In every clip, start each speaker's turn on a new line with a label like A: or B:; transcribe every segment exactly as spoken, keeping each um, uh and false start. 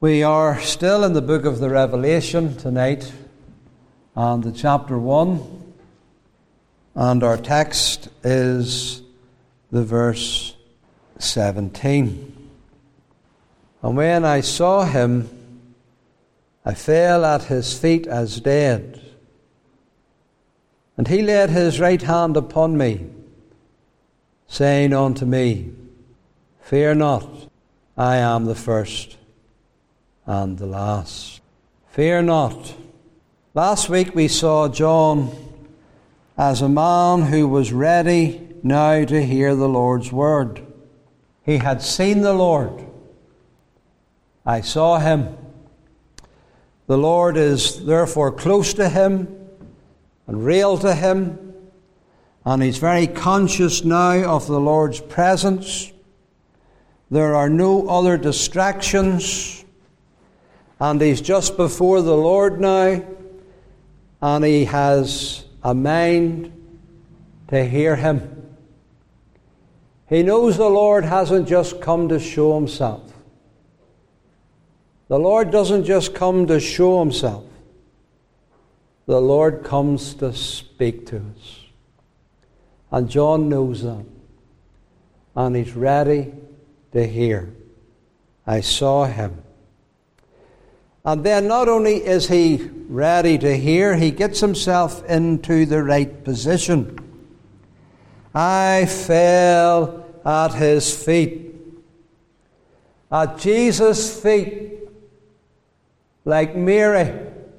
A: We are still in the book of the Revelation tonight, and the chapter one, and our text is the verse seventeen. And when I saw him, I fell at his feet as dead. And he laid his right hand upon me, saying unto me, Fear not, I am the first and the last. Fear not. Last week we saw John as a man who was ready now to hear the Lord's word. He had seen the Lord. I saw him. The Lord is therefore close to him and real to him, and he's very conscious now of the Lord's presence. There are no other distractions. And he's just before the Lord now, and he has a mind to hear him. He knows the Lord hasn't just come to show himself. The Lord doesn't just come to show himself. The Lord comes to speak to us. And John knows that. And he's ready to hear. I saw him. And then not only is he ready to hear, he gets himself into the right position. I fell at his feet. At Jesus' feet, like Mary.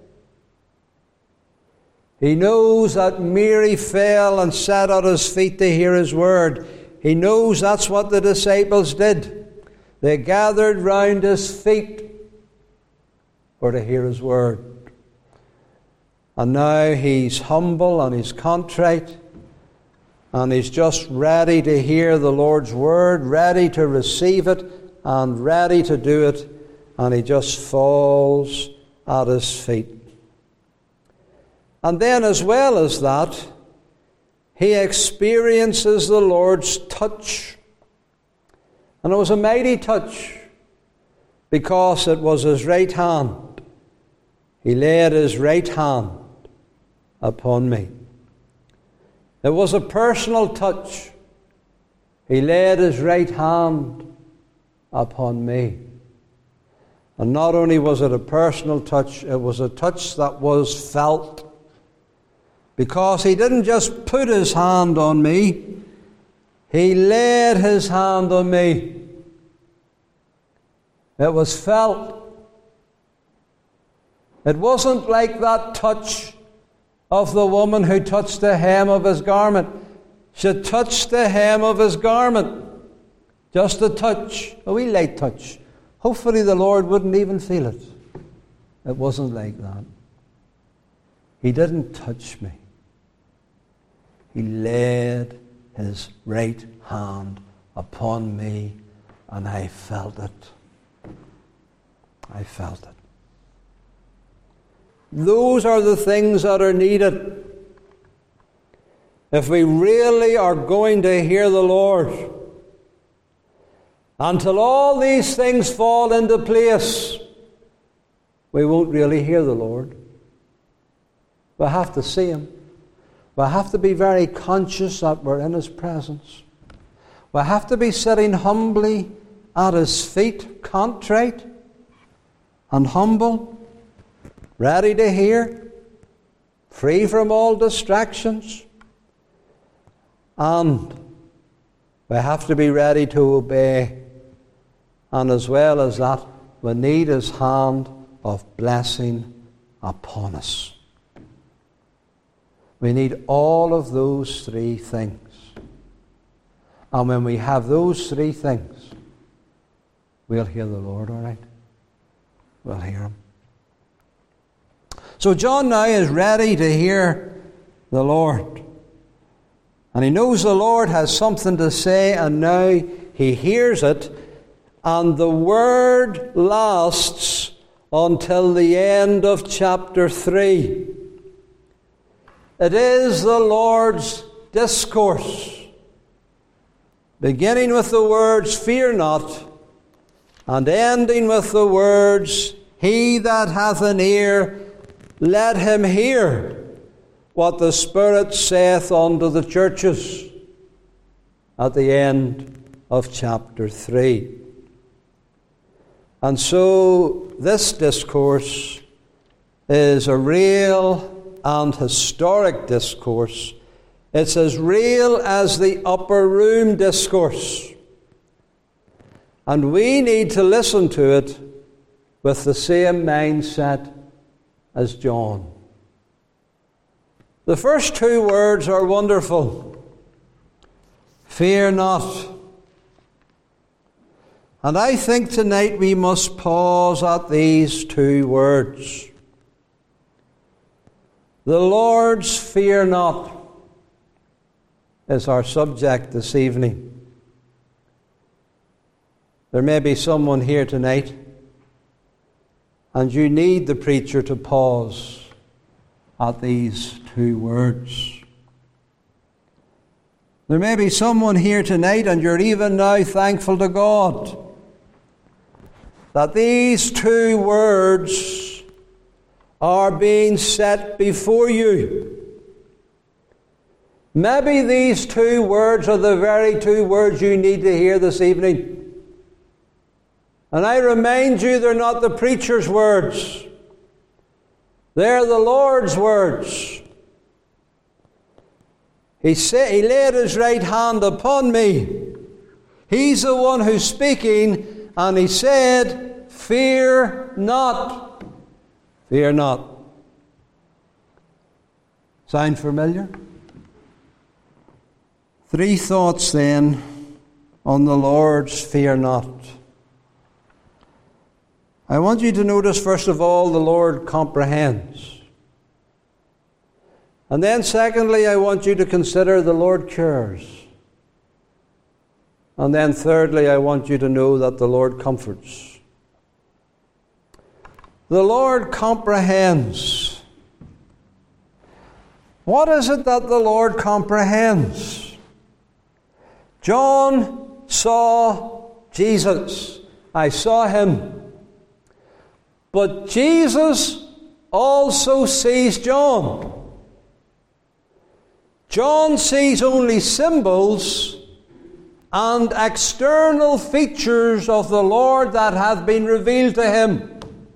A: He knows that Mary fell and sat at his feet to hear his word. He knows that's what the disciples did. They gathered round his feet or to hear his word. And now he's humble and he's contrite, and he's just ready to hear the Lord's word, ready to receive it and ready to do it, and he just falls at his feet. And then as well as that, he experiences the Lord's touch. And it was a mighty touch, because it was his right hand. He laid his right hand upon me. It was a personal touch. He laid his right hand upon me. And not only was it a personal touch, it was a touch that was felt. Because he didn't just put his hand on me, he laid his hand on me. It was felt. It wasn't like that touch of the woman who touched the hem of his garment. She touched the hem of his garment. Just a touch, a wee light touch. Hopefully the Lord wouldn't even feel it. It wasn't like that. He didn't touch me. He laid his right hand upon me, and I felt it. I felt it. Those are the things that are needed if we really are going to hear the Lord. Until all these things fall into place, we won't really hear the Lord. We have to see him. We have to be very conscious that we're in his presence. We have to be sitting humbly at his feet, contrite and humble, ready to hear, free from all distractions. And we have to be ready to obey. And as well as that, we need his hand of blessing upon us. We need all of those three things. And when we have those three things, we'll hear the Lord, all right? We'll hear him. So John now is ready to hear the Lord. And he knows the Lord has something to say, and now he hears it. And the word lasts until the end of chapter three. It is the Lord's discourse, beginning with the words, Fear not, and ending with the words, "He that hath an ear, let him hear what the Spirit saith unto the churches," at the end of chapter three. And so this discourse is a real and historic discourse. It's as real as the upper room discourse. And we need to listen to it with the same mindset as John. The first two words are wonderful. Fear not. And I think tonight we must pause at these two words. The Lord's fear not is our subject this evening. There may be someone here tonight, and you need the preacher to pause at these two words. There may be someone here tonight, and you're even now thankful to God that these two words are being set before you. Maybe these two words are the very two words you need to hear this evening. And I remind you, they're not the preacher's words. They're the Lord's words. He said, He laid His right hand upon me. He's the one who's speaking, and He said, "Fear not." Fear not. Sound familiar? Three thoughts then on the Lord's fear not. I want you to notice, first of all, the Lord comprehends. And then secondly, I want you to consider the Lord cares. And then thirdly, I want you to know that the Lord comforts. The Lord comprehends. What is it that the Lord comprehends? John saw Jesus. I saw Him. But Jesus also sees John. John sees only symbols and external features of the Lord that have been revealed to him.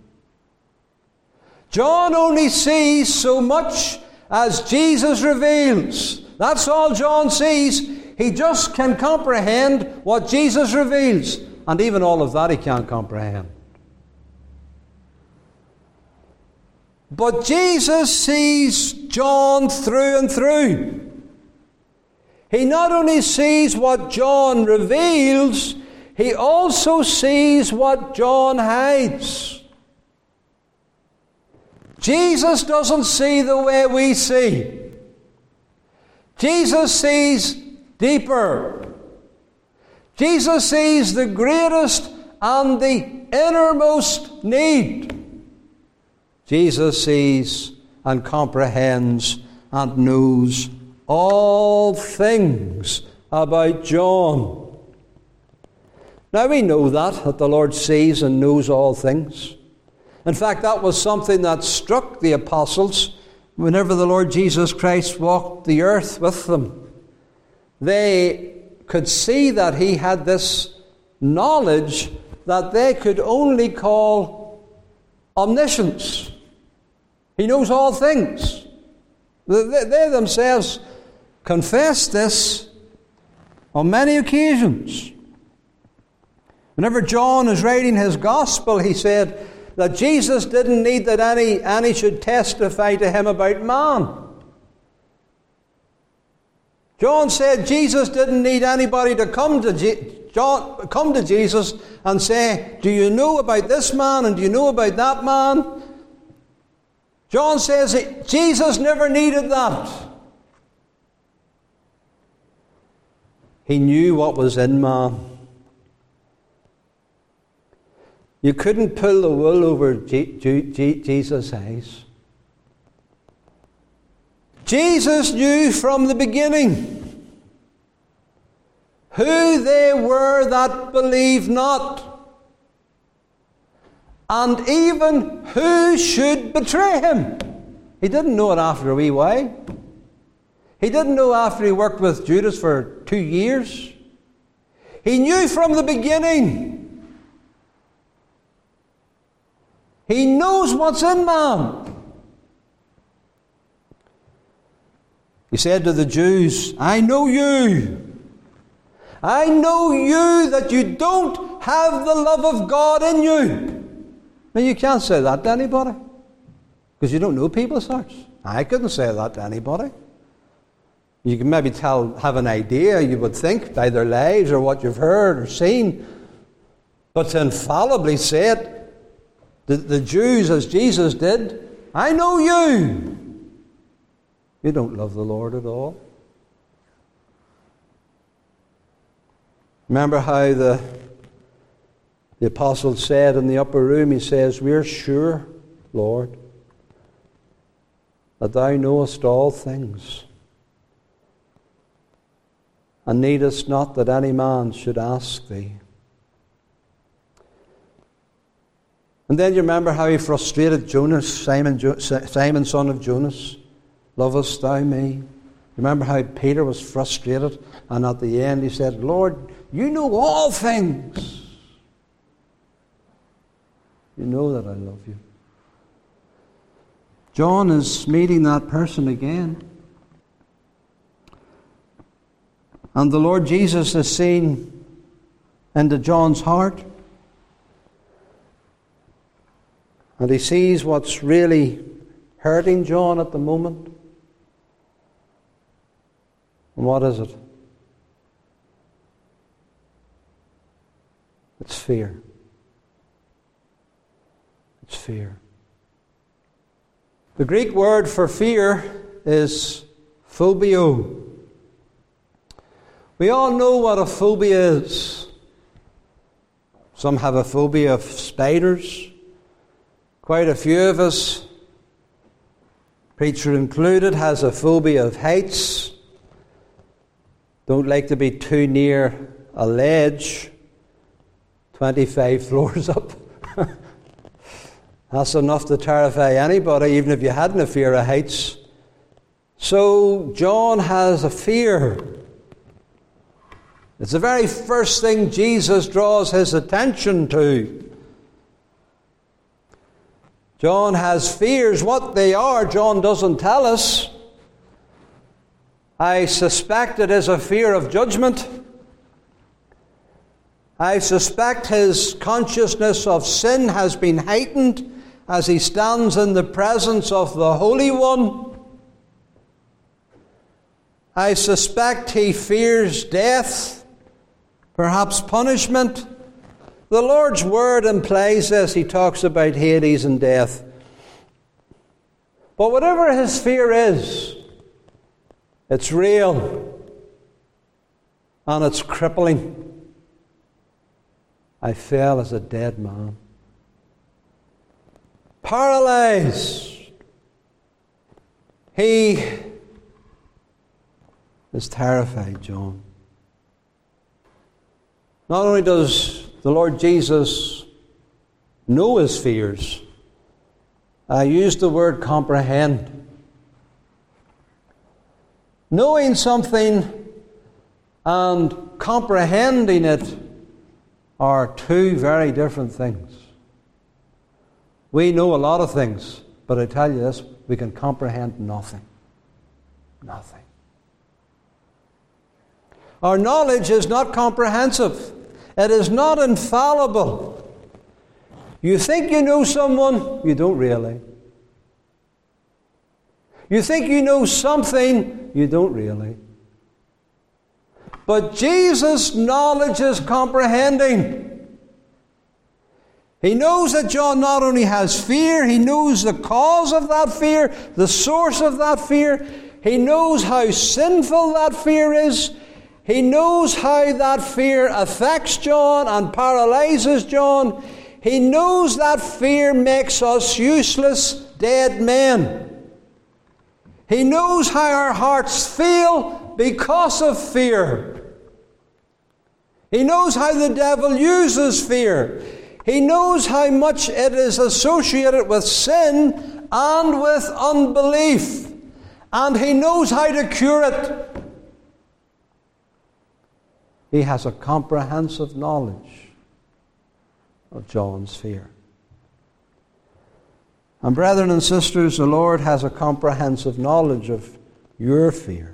A: John only sees so much as Jesus reveals. That's all John sees. He just can comprehend what Jesus reveals. And even all of that he can't comprehend. But Jesus sees John through and through. He not only sees what John reveals, he also sees what John hides. Jesus doesn't see the way we see. Jesus sees deeper. Jesus sees the greatest and the innermost need. Jesus sees and comprehends and knows all things about John. Now we know that, that the Lord sees and knows all things. In fact, that was something that struck the apostles whenever the Lord Jesus Christ walked the earth with them. They could see that he had this knowledge that they could only call omniscience. He knows all things. They, they themselves confessed this on many occasions. Whenever John is writing his gospel, he said that Jesus didn't need that any, any should testify to him about man. John said Jesus didn't need anybody to come to Je- John, come to Jesus and say, do you know about this man and do you know about that man? John says that Jesus never needed that. He knew what was in man. You couldn't pull the wool over G- G- G- Jesus' eyes. Jesus knew from the beginning who they were that believed not. and even who should betray him. He didn't know it after a wee while. He didn't know after he worked with Judas for two years. He knew from the beginning. He knows what's in man. He said to the Jews, I know you. I know you that you don't have the love of God in you. Now you can't say that to anybody, because you don't know people's hearts. I couldn't say that to anybody. You can maybe tell, have an idea, you would think, by their lives or what you've heard or seen. But to infallibly say it, the, the Jews, as Jesus did, I know you. You don't love the Lord at all. Remember how the, the apostle said in the upper room, he says, we're sure, Lord, that thou knowest all things, and needest not that any man should ask thee. And then you remember how he frustrated Jonas, Simon, Simon son of Jonas. Lovest thou me? Remember how Peter was frustrated, and at the end he said, Lord, you know all things. You know that I love you. John is meeting that person again. And the Lord Jesus is seen into John's heart. And he sees what's really hurting John at the moment. And what is it? It's fear. It's fear. The Greek word for fear is phobio. We all know what a phobia is. Some have a phobia of spiders. Quite a few of us, preacher included, has a phobia of heights. Don't like to be too near a ledge, twenty-five floors up. That's enough to terrify anybody, even if you hadn't a fear of heights. So John has a fear. It's the very first thing Jesus draws his attention to. John has fears. What they are, John doesn't tell us. I suspect it is a fear of judgment. I suspect his consciousness of sin has been heightened as he stands in the presence of the Holy One. I suspect he fears death, perhaps punishment. The Lord's Word implies this. He talks about Hades and death. But whatever his fear is, it's real and it's crippling. I fell as a dead man, paralyzed. He is terrified, John. Not only does the Lord Jesus know his fears, I use the word comprehend. Knowing something and comprehending it are two very different things. We know a lot of things, but I tell you this, we can comprehend nothing. Nothing. Our knowledge is not comprehensive. It is not infallible. You think you know someone, you don't really. You think you know something, you don't really. But Jesus' knowledge is comprehending. He knows that John not only has fear, he knows the cause of that fear, the source of that fear. He knows how sinful that fear is. He knows how that fear affects John and paralyzes John. He knows that fear makes us useless, dead men. He knows how our hearts feel because of fear. He knows how the devil uses fear. He knows how much it is associated with sin and with unbelief. And he knows how to cure it. He has a comprehensive knowledge of John's fear. And brethren and sisters, the Lord has a comprehensive knowledge of your fear.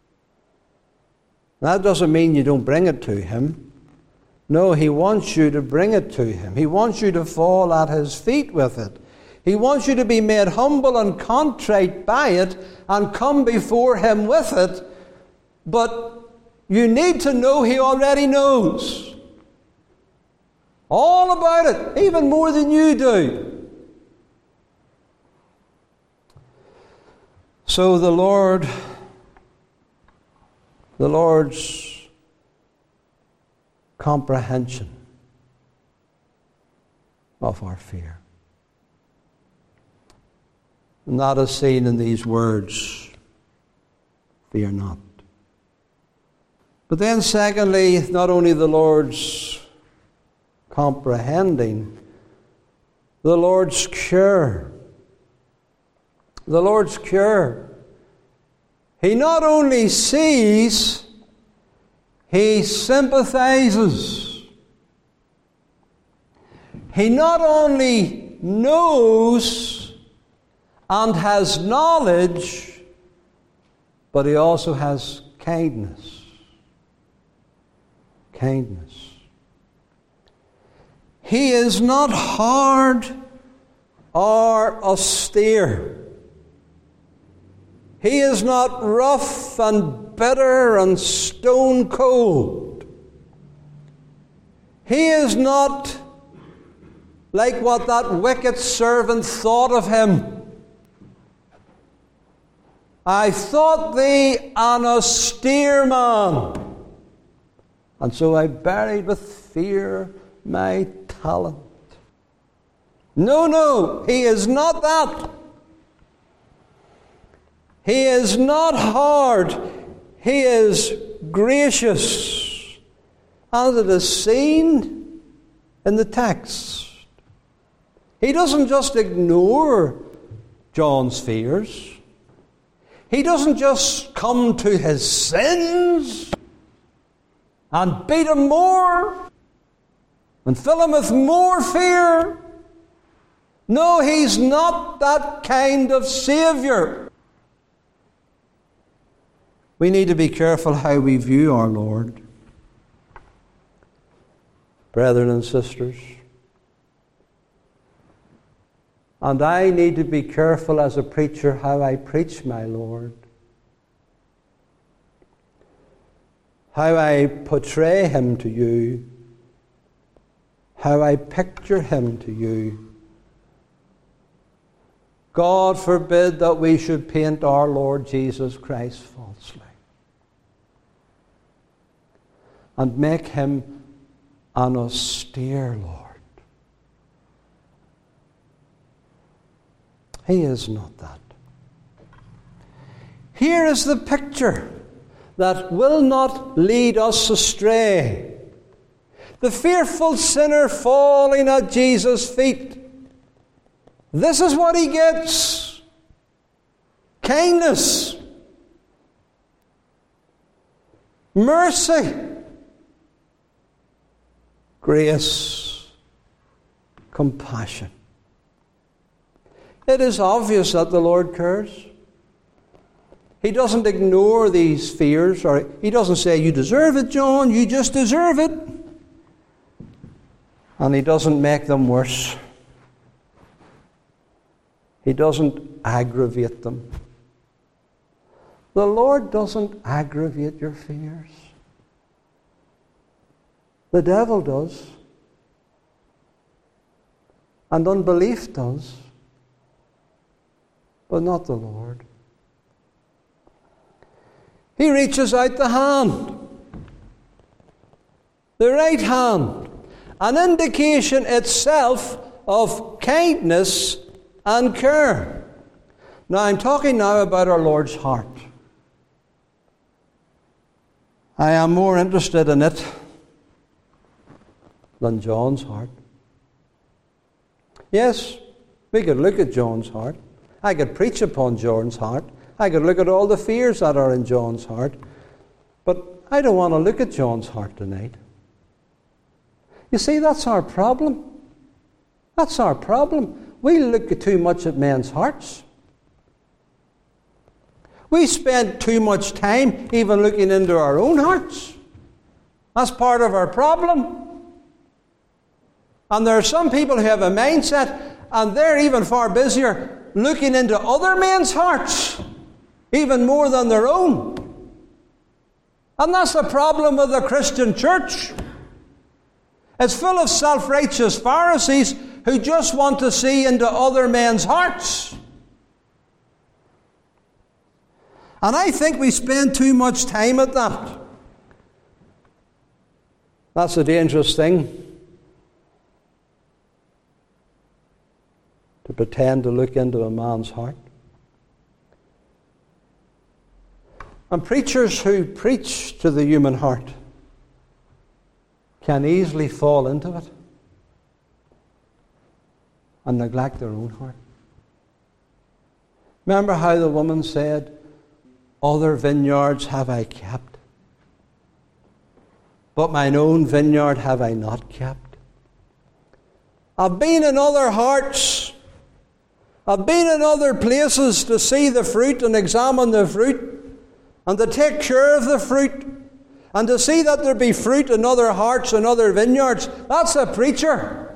A: That doesn't mean you don't bring it to him. No, he wants you to bring it to him. He wants you to fall at his feet with it. He wants you to be made humble and contrite by it and come before him with it. But you need to know he already knows all about it, even more than you do. So the Lord, the Lord's comprehension of our fear. And that is seen in these words, fear not. But then secondly, not only the Lord's comprehending, the Lord's cure. The Lord's cure. He not only sees, he sympathizes. He not only knows and has knowledge, but he also has kindness. Kindness. He is not hard or austere. He is not rough and bitter and stone cold. He is not like what that wicked servant thought of him. I thought thee an austere man, and so I buried with fear my talent. No, no, he is not that. He is not hard. He is gracious. As it is seen in the text. He doesn't just ignore John's fears. He doesn't just come to his sins and beat him more and fill him with more fear. No, he's not that kind of Savior. We need to be careful how we view our Lord. Brethren and sisters. And I need to be careful as a preacher how I preach my Lord. How I portray him to you. How I picture him to you. God forbid that we should paint our Lord Jesus Christ falsely. And make him an austere Lord. He is not that. Here is the picture that will not lead us astray. The fearful sinner falling at Jesus' feet. This is what he gets. Kindness. Mercy. Grace. Compassion. It is obvious that the Lord cares. He doesn't ignore these fears, or he doesn't say, you deserve it, John, you just deserve it. And he doesn't make them worse. He doesn't aggravate them. The Lord doesn't aggravate your fears. The devil does. And unbelief does. But not the Lord. He reaches out the hand. The right hand. An indication itself of kindness and care. Now I'm talking now about our Lord's heart. I am more interested in it than John's heart. Yes, we could look at John's heart. I could preach upon John's heart. I could look at all the fears that are in John's heart. But I don't want to look at John's heart tonight. You see, that's our problem. That's our problem. We look too much at men's hearts. We spend too much time even looking into our own hearts. That's part of our problem. And there are some people who have a mindset, and they're even far busier looking into other men's hearts, even more than their own. And that's the problem with the Christian church. It's full of self-righteous Pharisees who just want to see into other men's hearts. And I think we spend too much time at that. That's a dangerous thing. To pretend to look into a man's heart. And preachers who preach to the human heart can easily fall into it and neglect their own heart. Remember how the woman said, "Other vineyards have I kept, but mine own vineyard have I not kept." I've been in other hearts. I've been in other places to see the fruit and examine the fruit and to take care of the fruit and to see that there be fruit in other hearts and other vineyards. That's a preacher.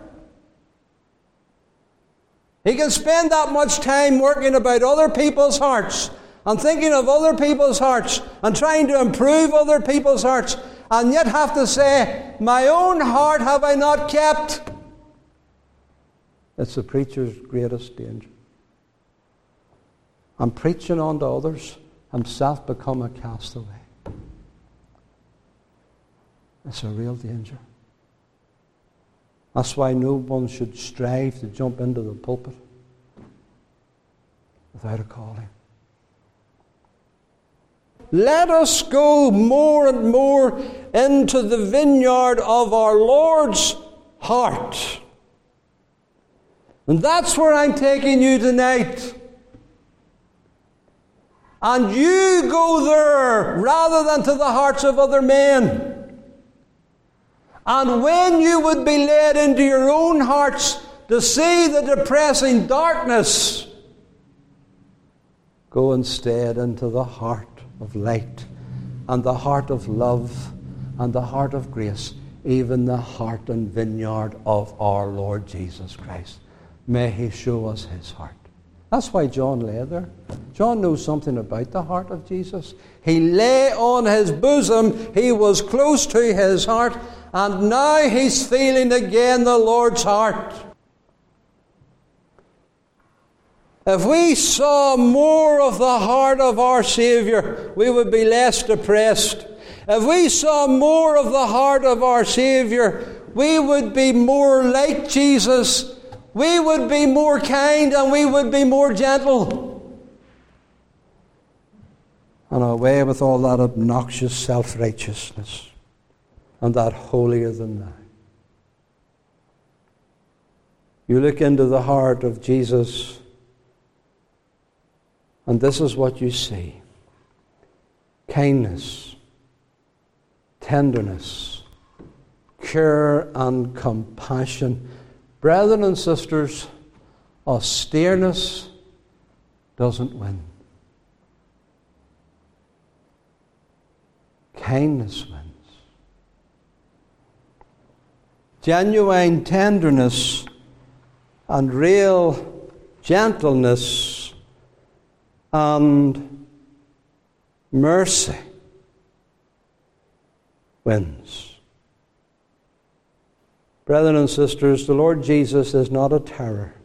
A: He can spend that much time working about other people's hearts and thinking of other people's hearts and trying to improve other people's hearts, and yet have to say, "My own heart have I not kept." It's the preacher's greatest danger. I'm preaching on to others, himself become a castaway. It's a real danger. That's why no one should strive to jump into the pulpit without a calling. Let us go more and more into the vineyard of our Lord's heart. And that's where I'm taking you tonight. And you go there rather than to the hearts of other men. And when you would be led into your own hearts to see the depressing darkness, go instead into the heart of light and the heart of love and the heart of grace, even the heart and vineyard of our Lord Jesus Christ. May He show us His heart. That's why John lay there. John knows something about the heart of Jesus. He lay on His bosom. He was close to His heart. And now he's feeling again the Lord's heart. If we saw more of the heart of our Saviour, we would be less depressed. If we saw more of the heart of our Saviour, we would be more like Jesus. We would be more kind and we would be more gentle. And away with all that obnoxious self-righteousness and that holier than thou. You look into the heart of Jesus, and this is what you see: kindness, tenderness, care and compassion. Brethren and sisters, austereness doesn't win. Kindness wins. Genuine tenderness and real gentleness and mercy wins. Brethren and sisters, the Lord Jesus is not a terror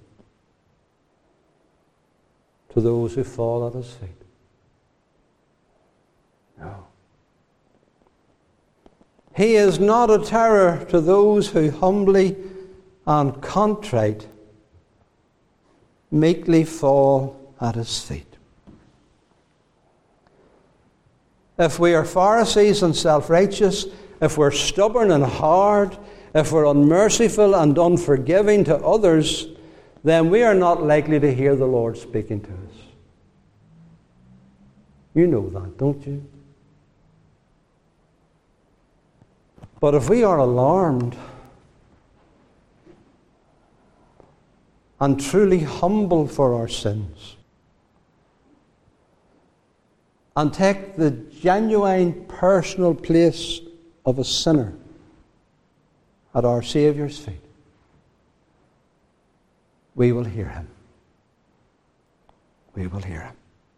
A: to those who fall at His feet. No. He is not a terror to those who humbly and contrite meekly fall at His feet. If we are Pharisees and self-righteous, if we're stubborn and hard, if we're unmerciful and unforgiving to others, then we are not likely to hear the Lord speaking to us. You know that, don't you? But if we are alarmed and truly humble for our sins, and take the genuine personal place of a sinner at our Saviour's feet, we will hear him. We will hear him.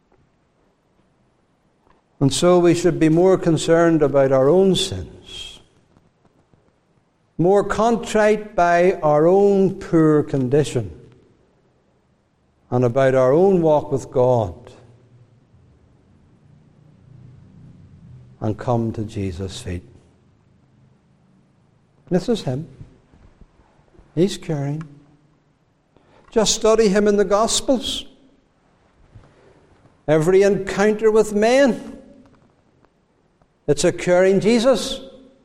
A: And so we should be more concerned about our own sins, more contrite by our own poor condition, and about our own walk with God, and come to Jesus' feet. This is him. He's caring. Just study him in the Gospels. Every encounter with men, it's a caring Jesus.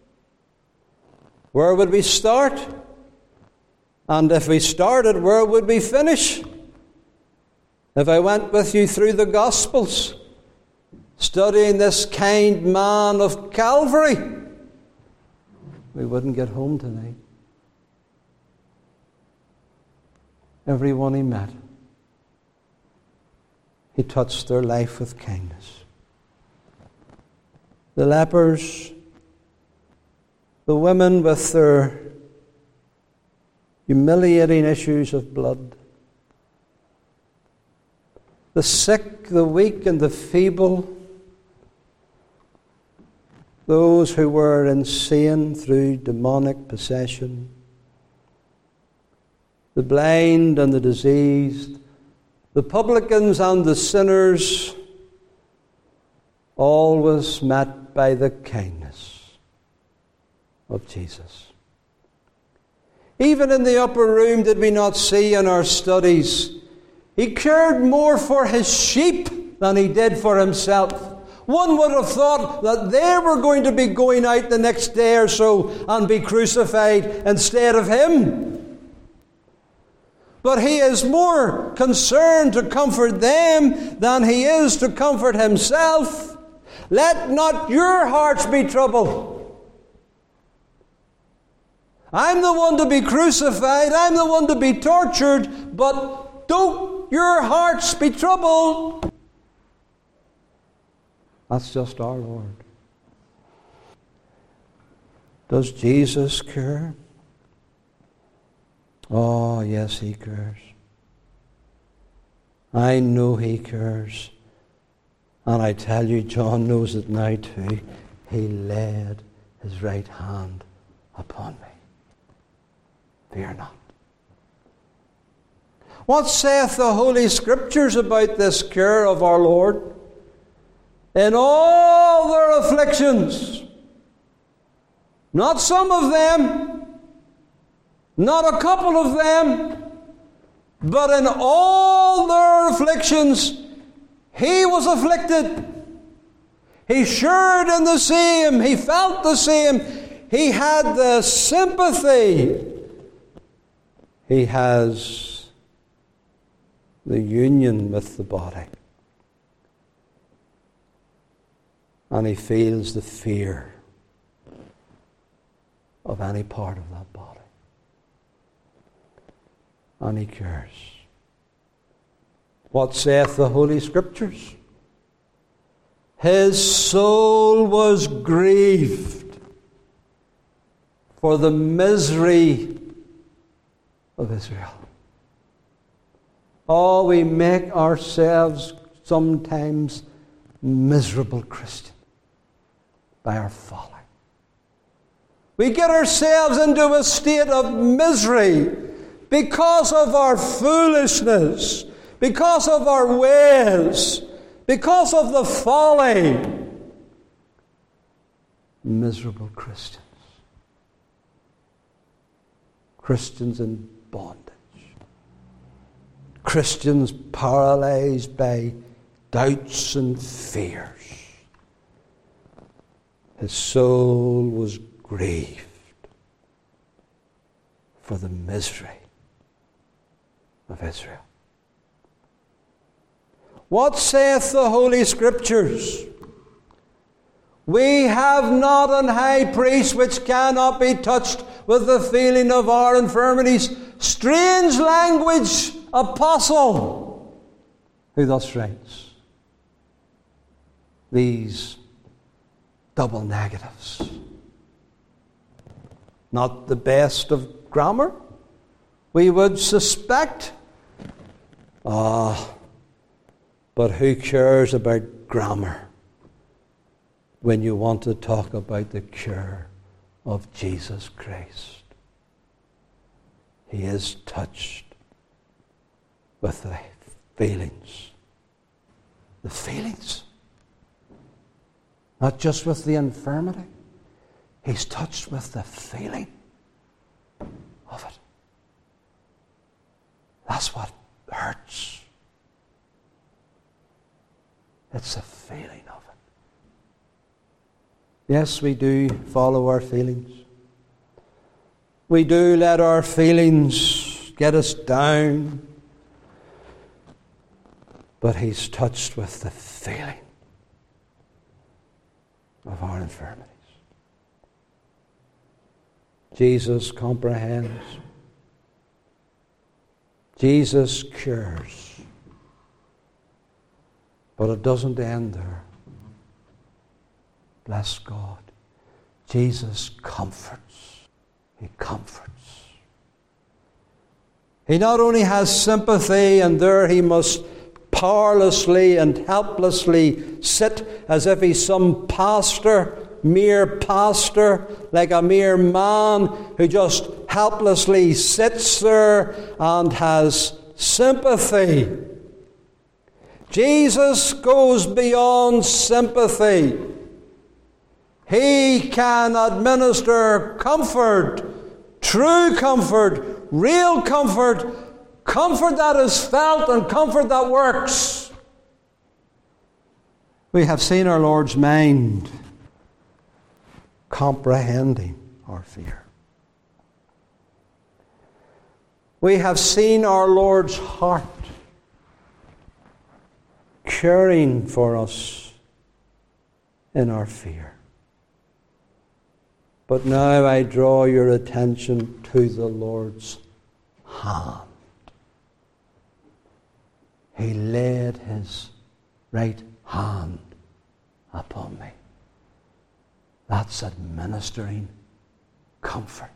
A: Where would we start? And if we started, where would we finish? If I went with you through the Gospels, studying this kind man of Calvary, we wouldn't get home tonight. Everyone he met, he touched their life with kindness. The lepers, the women with their humiliating issues of blood, the sick, the weak, and the feeble, those who were insane through demonic possession, the blind and the diseased, the publicans and the sinners, always met by the kindness of Jesus. Even in the upper room, did we not see in our studies, he cared more for his sheep than he did for himself. One would have thought that they were going to be going out the next day or so and be crucified instead of him. But he is more concerned to comfort them than he is to comfort himself. Let not your hearts be troubled. I'm the one to be crucified. I'm the one to be tortured. But don't your hearts be troubled. That's just our Lord. Does Jesus care? Oh, yes, he cares. I know he cares. And I tell you, John knows it now too. He laid his right hand upon me. Fear not. What saith the Holy Scriptures about this care of our Lord? In all their afflictions, not some of them, not a couple of them, but in all their afflictions, he was afflicted. He shared in the same. He felt the same. He had the sympathy. He has the union with the body. And he feels the fear of any part of that body. And he cares. What saith the Holy Scriptures? His soul was grieved for the misery of Israel. Oh, we make ourselves sometimes miserable Christians by our folly. We get ourselves into a state of misery because of our foolishness, because of our ways, because of the folly. Miserable Christians. Christians in bondage. Christians paralyzed by doubts and fears. His soul was grieved for the misery of Israel. What saith the Holy Scriptures? We have not an high priest which cannot be touched with the feeling of our infirmities. Strange language, apostle, who thus writes these double negatives. Not the best of grammar, we would suspect. Ah, but who cares about grammar when you want to talk about the cure of Jesus Christ? He is touched with the feelings. The feelings. Not just with the infirmity. He's touched with the feeling of it. That's what hurts. It's the feeling of it. Yes, we do follow our feelings. We do let our feelings get us down. But He's touched with the feeling of our infirmities. Jesus comprehends. Jesus cures. But it doesn't end there. Bless God. Jesus comforts. He comforts. He not only has sympathy, and there He must powerlessly and helplessly sit as if He's some pastor, mere pastor, like a mere man who just helplessly sits there and has sympathy. Jesus goes beyond sympathy. He can administer comfort, true comfort, real comfort, comfort that is felt and comfort that works. We have seen our Lord's mind comprehending our fear. We have seen our Lord's heart caring for us in our fear. But now I draw your attention to the Lord's hand. He laid His right hand upon me. That's administering comfort.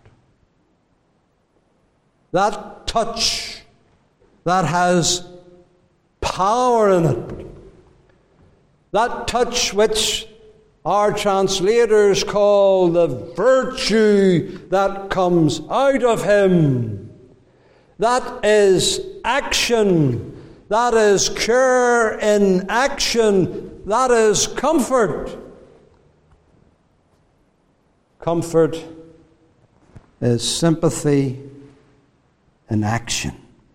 A: That touch that has power in it. That touch which our translators call the virtue that comes out of Him. That is action. That is cure in action. That is comfort. Comfort is sympathy in action.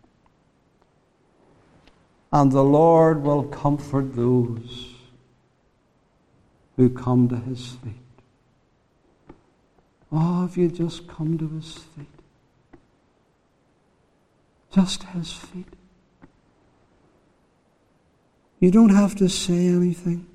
A: And the Lord will comfort those who come to His feet. Oh, if you just come to His feet. Just His feet. You don't have to say anything.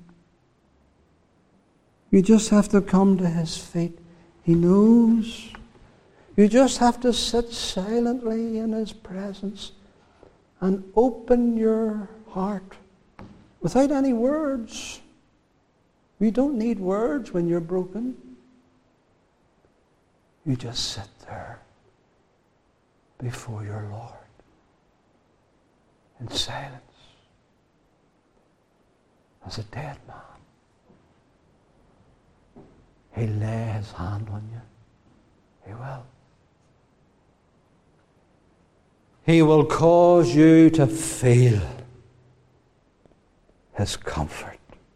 A: You just have to come to His feet. He knows. You just have to sit silently in His presence and open your heart without any words. You don't need words when you're broken. You just sit there before your Lord in silence as a dead man. He'll lay His hand on you. He will. He will cause you to feel His comfort.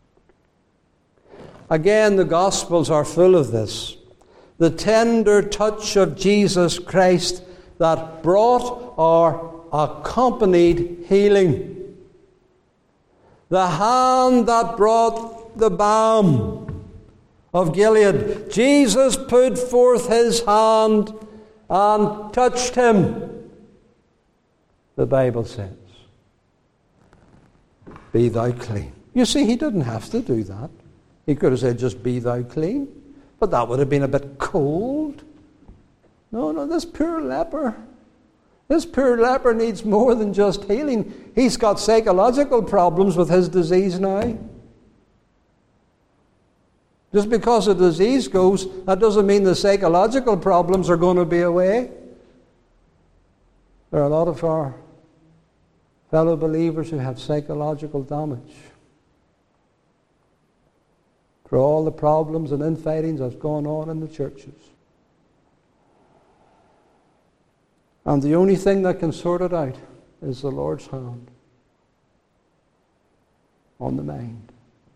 A: Again, the Gospels are full of this. The tender touch of Jesus Christ that brought or accompanied healing. The hand that brought the balm of Gilead. Jesus put forth His hand and touched him. the Bible says, be thou clean. You see, he didn't have to do that. He could have said, just be thou clean. But that would have been a bit cold. No, no, this poor leper, this poor leper needs more than just healing. He's got psychological problems with his disease now. Just because the disease goes, that doesn't mean the psychological problems are going to be away. There are a lot of our fellow believers who have psychological damage for all the problems and infightings that's going on in the churches. And the only thing that can sort it out is the Lord's hand on the mind.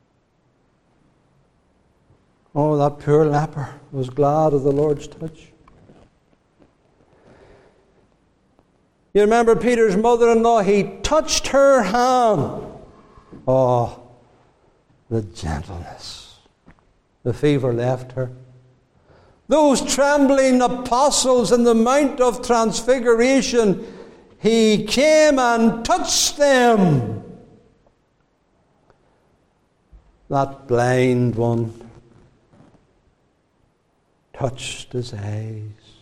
A: Oh, that poor leper was glad of the Lord's touch. You remember Peter's mother-in-law? He touched her hand. Oh, the gentleness. The fever left her. Those trembling apostles in the Mount of Transfiguration, he came and touched them. That blind one touched his eyes.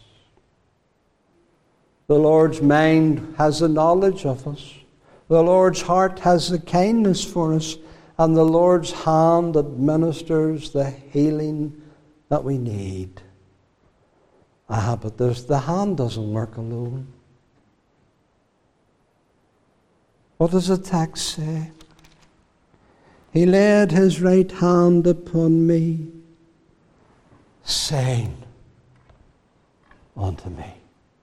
A: The Lord's mind has the knowledge of us. The Lord's heart has the kindness for us. And the Lord's hand administers the healing that we need. Ah, but there's, the hand doesn't work alone. What does the text say? He laid his right hand upon me, saying unto me.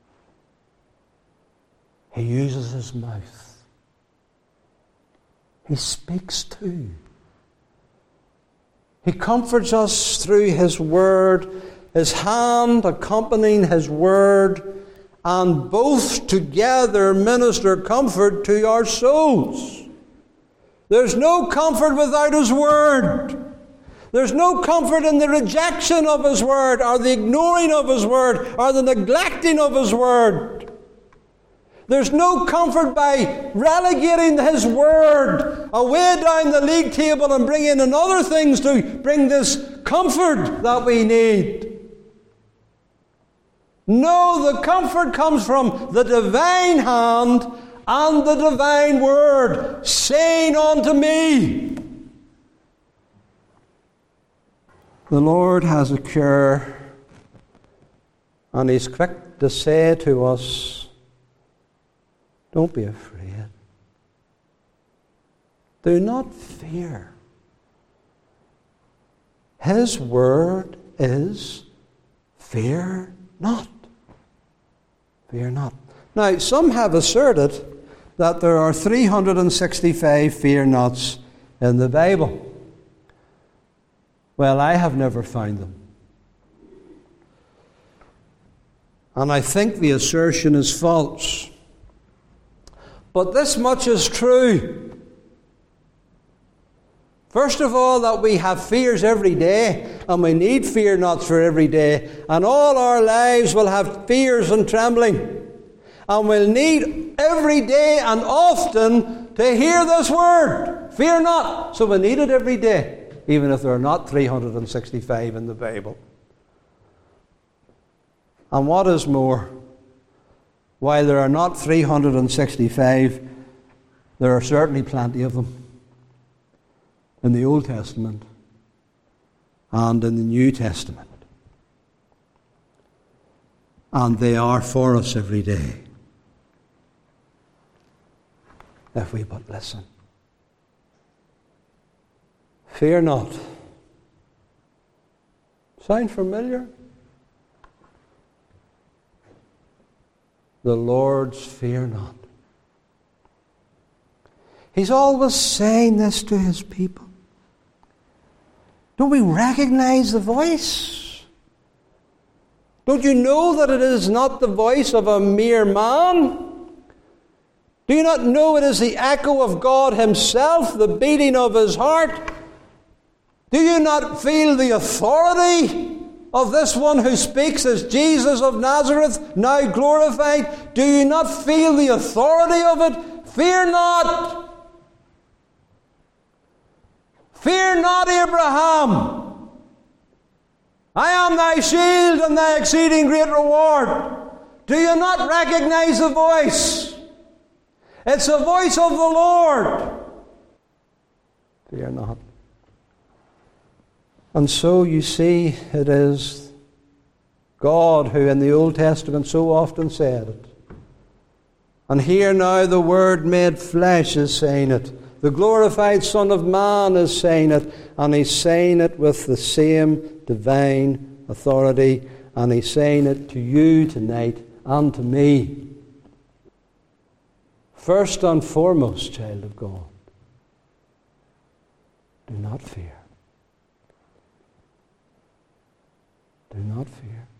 A: He uses his mouth. He speaks too. He comforts us through his word, his hand accompanying his word, and both together minister comfort to our souls. There's no comfort without his word. There's no comfort in the rejection of his word, or the ignoring of his word, or the neglecting of his word. There's no comfort by relegating his word away down the league table and bringing in other things to bring this comfort that we need. No, the comfort comes from the divine hand and the divine word, saying unto me. The Lord has a cure, and he's quick to say to us, don't be afraid. Do not fear. His word is, fear not. Fear not. Now, some have asserted that there are three hundred sixty-five fear nots in the Bible. Well, I have never found them. And I think the assertion is false. But this much is true. First of all, that we have fears every day, and we need fear nots for every day. And all our lives will have fears and trembling. And we'll need every day and often to hear this word, fear not. So we need it every day, even if there are not three hundred sixty-five in the Bible. And what is more, while there are not three hundred sixty-five, there are certainly plenty of them in the Old Testament and in the New Testament. And they are for us every day, if we but listen. Fear not. Sound familiar? The Lord's fear not. He's always saying this to his people. Don't we recognize the voice? Don't you know that it is not the voice of a mere man? Do you not know it is the echo of God himself, the beating of his heart? Do you not feel the authority of this one who speaks as Jesus of Nazareth, now glorified? Do you not feel the authority of it? Fear not. Fear not, Abraham. I am thy shield and thy exceeding great reward. Do you not recognize the voice? It's the voice of the Lord. Fear not. And so you see, it is God who in the Old Testament so often said it. And here now the Word made flesh is saying it. The glorified Son of Man is saying it. And He's saying it with the same divine authority. And He's saying it to you tonight and to me. First and foremost, child of God, do not fear. Do not fear.